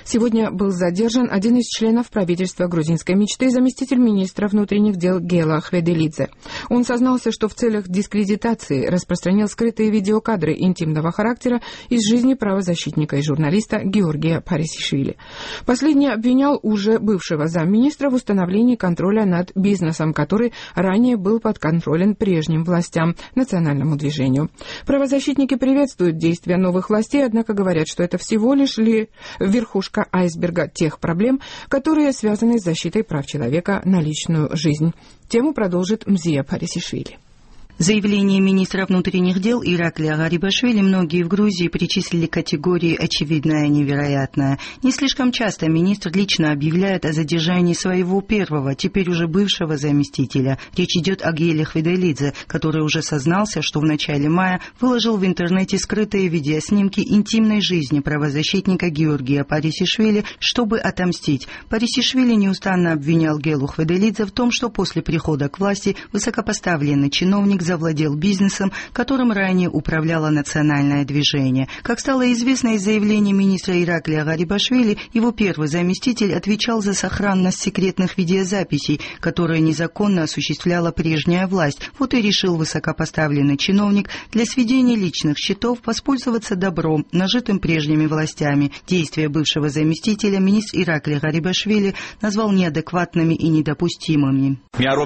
Сегодня был задержан один из членов правительства грузинской мечты, заместитель министра внутренних дел Гела Хведелидзе. Он сознался, что в целях дискредитации распространил скрытые видеокадры интимного характера из жизни правозащитника и журналиста Георгия Парисишвили. Последний обвинял уже бывшего замминистра в установлении контроля над бизнесом, который ранее был подконтролен прежним властям, национальному движению. Правозащитники приветствуют действия новых властей, однако говорят, что это всего лишь верхушка айсберга тех проблем, которые связаны с защитой прав человека на личную жизнь. Тему продолжит Мзия Парисишвили. Заявление министра внутренних дел Ираклия Гарибашвили многие в Грузии причислили к категории «очевидное и невероятное». Не слишком часто министр лично объявляет о задержании своего первого, теперь уже бывшего заместителя. Речь идет о Геле Хведелидзе, который уже сознался, что в начале мая выложил в интернете скрытые видеоснимки интимной жизни правозащитника Георгия Парисишвили, чтобы отомстить. Парисишвили неустанно обвинял Гелу Хведелидзе в том, что после прихода к власти высокопоставленный чиновник завладел бизнесом, которым ранее управляло национальное движение. Как стало известно из заявления министра Ираклия Гарибашвили, его первый заместитель отвечал за сохранность секретных видеозаписей, которые незаконно осуществляла прежняя власть. Вот и решил высокопоставленный чиновник для сведения личных счетов воспользоваться добром, нажитым прежними властями. Действия бывшего заместителя министр Ираклия Гарибашвили назвал неадекватными и недопустимыми.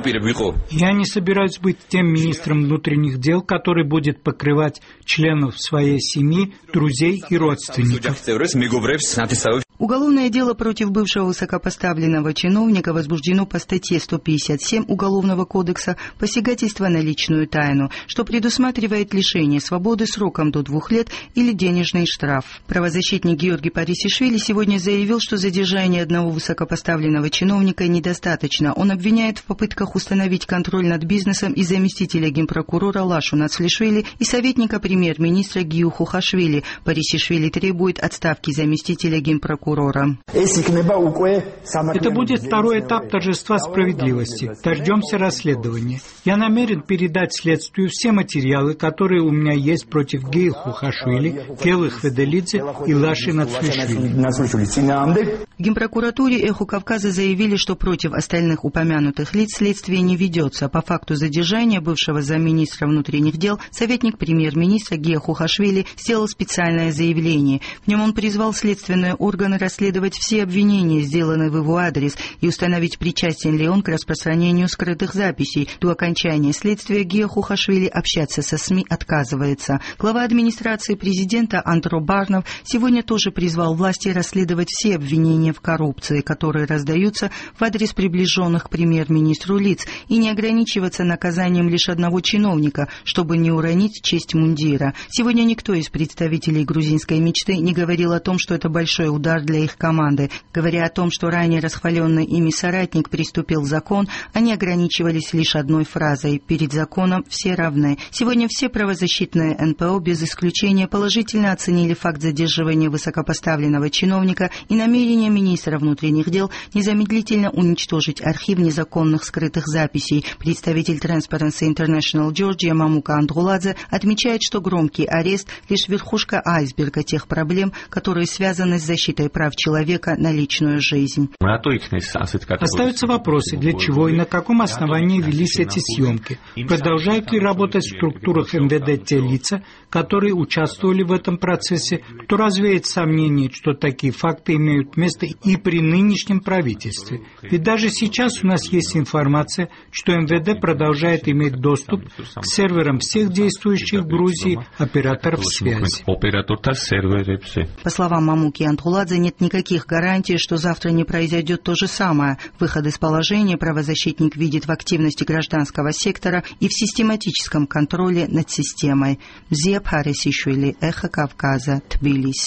Я не собираюсь быть тем министром внутренних дел, который будет покрывать членов своей семьи, друзей и родственников. Уголовное дело против бывшего высокопоставленного чиновника возбуждено по статье 157 Уголовного кодекса «Посягательство на личную тайну», что предусматривает лишение свободы сроком до 2 лет или денежный штраф. Правозащитник Георгий Парисишвили сегодня заявил, что задержание одного высокопоставленного чиновника недостаточно. Он обвиняет в попытках установить контроль над бизнесом и заместителя генпрокурора Лашу Нацлишвили и советника премьер-министра Гию Хухашвили. Парисишвили требует отставки заместителя генпрокурора. Это будет второй этап торжества справедливости. Дождемся расследования. Я намерен передать следствию все материалы, которые у меня есть против Геи Хухашвили, Гелы Хведелидзе и Лаши Нацлишвили. В генпрокуратуре «Эхо Кавказа» заявили, что против остальных упомянутых лиц следствие не ведется. По факту задержания бывшего замминистра внутренних дел советник премьер-министра Гия Хухашвили сделал специальное заявление. В нем он призвал следственные органы расследовать все обвинения, сделанные в его адрес, и установить, причастен ли он к распространению скрытых записей. До окончания следствия Гия Хухашвили общаться со СМИ отказывается. Глава администрации президента Андро Барнов сегодня тоже призвал власти расследовать все обвинения в коррупции, которые раздаются в адрес приближенных к премьер-министру лиц, и не ограничиваться наказанием лишь одного чиновника, чтобы не уронить честь мундира. Сегодня никто из представителей грузинской мечты не говорил о том, что это большой удар для их команды. Говоря о том, что ранее расхваленный ими соратник приступил закон, они ограничивались лишь одной фразой: «Перед законом все равны». Сегодня все правозащитные НПО без исключения положительно оценили факт задерживания высокопоставленного чиновника и намерение министра внутренних дел незамедлительно уничтожить архив незаконных скрытых записей. Представитель Transparency International Georgia Мамука Андруладзе отмечает, что громкий арест — лишь верхушка айсберга тех проблем, которые связаны с защитой прав человека на личную жизнь. Остаются вопросы, для чего и на каком основании велись эти съемки. Продолжают ли работать в структурах МВД те лица, которые участвовали в этом процессе, кто развеет сомнения, что такие факты имеют место и при нынешнем правительстве. Ведь даже сейчас у нас есть информация, что МВД продолжает иметь доступ к серверам всех действующих в Грузии операторов связи. По словам Мамуки Андруладзе, нет никаких гарантий, что завтра не произойдет то же самое. Выход из положения правозащитник видит в активности гражданского сектора и в систематическом контроле над системой. Мзия Парисишвили, Эхо Кавказа, Тбилиси.